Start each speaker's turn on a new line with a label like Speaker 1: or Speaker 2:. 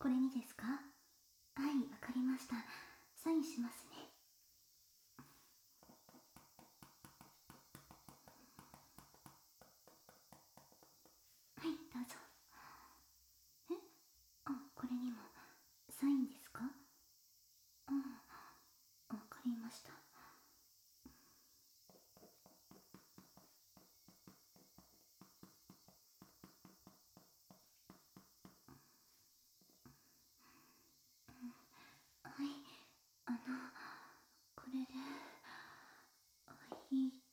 Speaker 1: これにですか？はい、わかりました。サインしますね。はい、どうぞ。え、あ、これにもサインですか？うん、わかりました。はい、これでいい